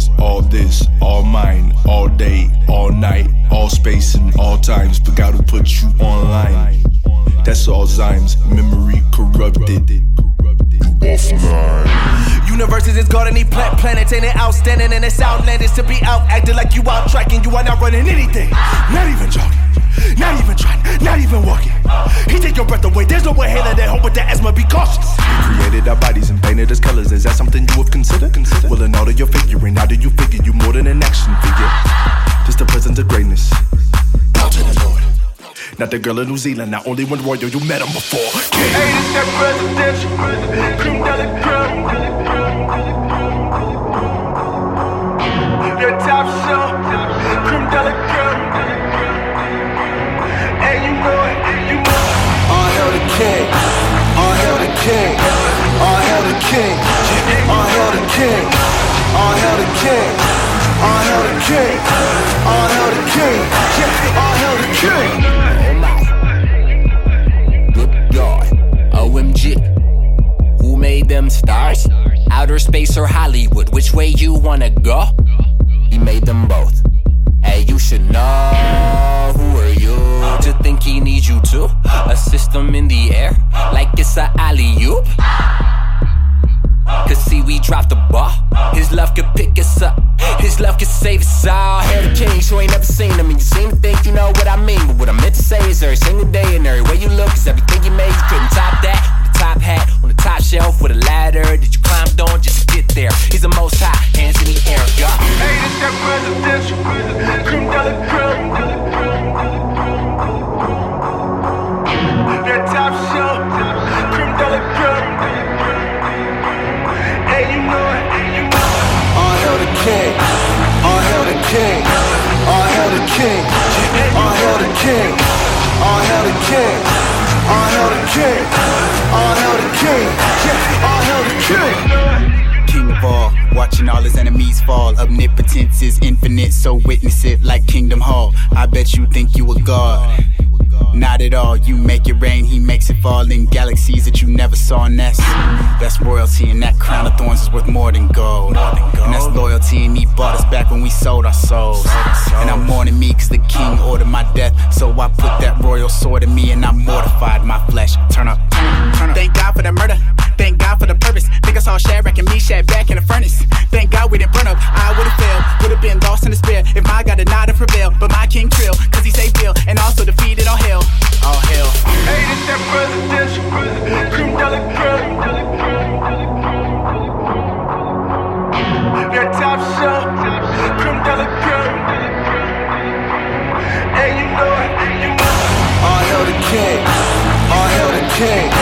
all this, all mine, all day, all night, all space and all times. Forgot who put you online. That's all Zymes, memory corrupted. Universes is God and he planets, ain't it outstanding and it's outlandish to be out acting like you out tracking. You are not running anything, not even jogging, not even trying, not even walking. He take your breath away, there's no way hailer than hope with the asthma, be cautious. We created our bodies and painted as colors, is that something you have considered? Well, in all of your figuring, how do you figure you more than an action figure? Just a presence of greatness. Bow to the Lord. Not the girl in New Zealand, not only one royal, you met him before. Hey, this that presidential, creme de la creme. Your top shelf, creme de la creme. And you know it, you know it. All hail the king, all hail the king, all hail the king, all hail the king, all hail the king, all hail the king, all hail the king, all hail the king. OMG, who made them stars? Outer space or Hollywood, which way you wanna go? He made them both. Hey, you should know, who are you to think he needs you to assist him in the air like it's a alley-oop? Cause see, we dropped the ball. His love could pick us up, his love could save us all. Hail the king, you ain't never seen him, and you seem to think you know what I mean. But what I meant to say is every single day and every way you look is everything you made, you couldn't top that. With a top hat, on the top shelf with a ladder that you climbed on just to get there. He's the most high, hands in the air, yeah. Hey, this that presidential, creme de la creme. Your top shelf, creme de la creme. And you know it, you know it. All hail the king, all hail the king, all hail the king, all hail the king, all hail the king, all hail the king, all hail the king, all hail the king. King of all, watching all his enemies fall. Omnipotence is infinite, so witness it like Kingdom Hall. I bet you think you a god. Not at all, you make it rain, he makes it fall in galaxies that you never saw nest. That's royalty, and that crown of thorns is worth more than gold. And that's loyalty, and he bought us back when we sold our souls. And I'm mourning me cause the king ordered my death, so I put that royal sword in me and I mortified my flesh. Turn up, turn up. Thank God for the murder, thank God for the purpose. Think I saw Shadrach and Meshach back in the furnace. Thank God we didn't burn up, I would've failed, would've been lost in despair if my God did not have prevailed. But my king trill, cause he saved Bill and also defeated all hell. All hell. Hey, this that presidential, creme de la creme. Your top shelf, creme de la creme. And you know it, you know it. All hail the king, all hail the king,